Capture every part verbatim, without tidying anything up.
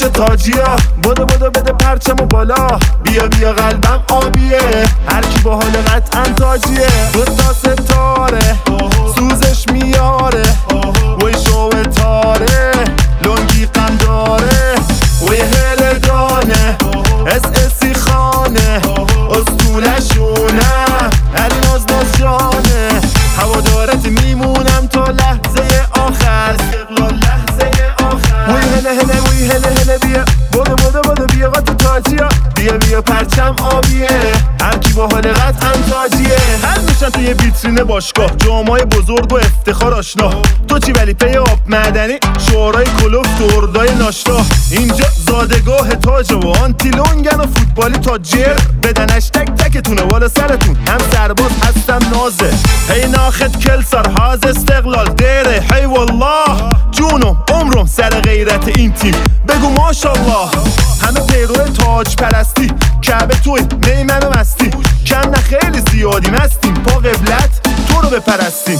تاجیا. بدو بدو بده پرچمو بالا، بیا بیا قلبم آبیه، هر کی با حال قطعا تاجیه. دو تا ستاره سوزش میاره، وی شوه تاره لنگی غم داره، وی هل دانه اس اسی خانه اسطولشونه علی ناز ناز جانه. هوادارت میمونم تا لحظه آخر، استقلال لحظه آخر. وی هله هله وی هله هله بیا، بدو بدو بدو بیا قطع تاجیا، بیا بیا پرچم آبیه، هر کی با حال قطعا تاجیه. هر میشن توی ویترین باشگاه، جامای بزرگ و افتخار آشنا. تو چی ولی پی آب معدنی، شعارای کلوف دوردای ناشتا. اینجا زادگاه تاجه و آنتیلونگن و فوتبالی تاجر، بدنش تک تکتونه والا سرتون، هم سرباز هستم نازه. هی ناخد کل سرهاز استقلال دیره، هی والله جونم عمرم سر غیرت این تیم، بگو ماشالله. همه پیرو تاج پرستی، کعبه توی نیمن و مستی، کم نه خیلی زیادی مستیم، پا قبلت تو رو بپرستیم.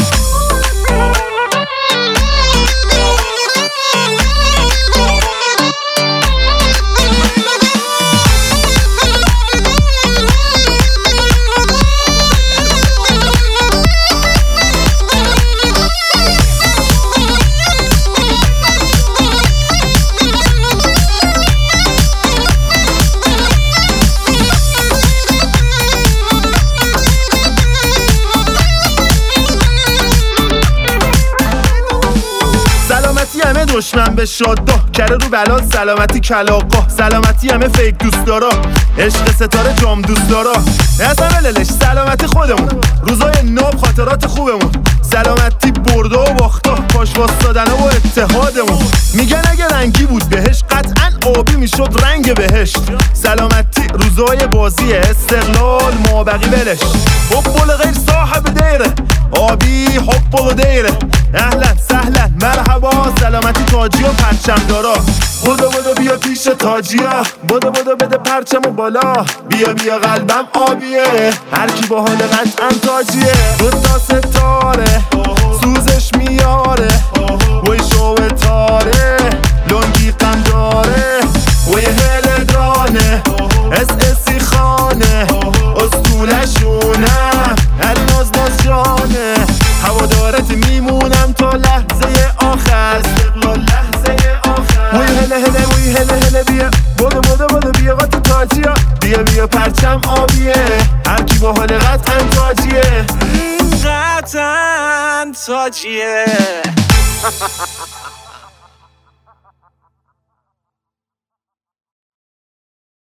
همه دشمن به شادا، کره رو بلال سلامتی کلاقا، سلامتی همه فیک دوست دارا، عشق ستاره جام دوست دارا. اصلا ولش سلامتی خودمون، روزای ناب خاطرات خوبمون، سلامتی برده و باختا، پاش واستادن و اتحادمون. میگن اگه رنگی بود بهش قطعا آبی میشد رنگ بهشت، سلامتی روزای بازی استقلال مابقی ولش. حب غیر صاحب دیره آبی، حب دیره اهلا سهلا مرحبا، سلامتی تاجی و پرچم دارا. بدو بدو بیا پیش تاجیا، بدو بدو بده پرچمو بالا، بیا بیا قلبم آبیه، هر کی با حال قطعا تاجیه. دو تا ستاره سوزش میاره، وی شوه تاره لنگی غم داره، وی هل دانه اس اسی خانه اسطولشونه علی ناز ناز جانه. هوادارت میمونم تا لحظه آخر، استقلال لحظه آخر. وی هله هله وی هله هله بیا، بدو بدو بدو بیا قطع تاجیا، بیا بیا پرچم آبیه، هر کی با حال قطعا تاجیه، قطعا تاجیه.